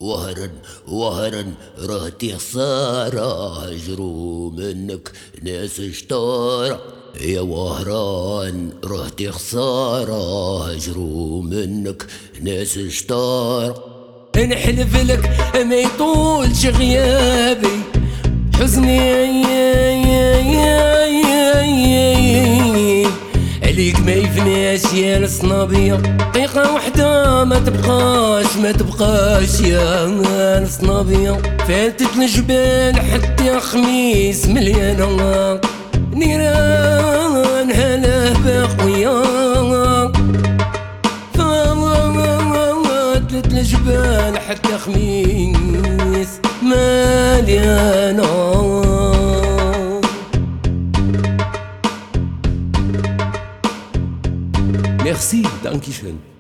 وهرا وهرا رهتي خسارة، هجروا منك ناس شطارة. يا وهران رهتي خسارة، هجروا منك ناس شطارة. نحلف لك ما يطولش غيابي، حزني عليك ما يفناش يا الصنابية. دقيقة وحدة ما تبقاش يا الصنابية. فاتت الجبال حتى خميس مليانة، نيران هلا باقية. فاتت الجبال حتى خميس مليانة. Merci, danke schön.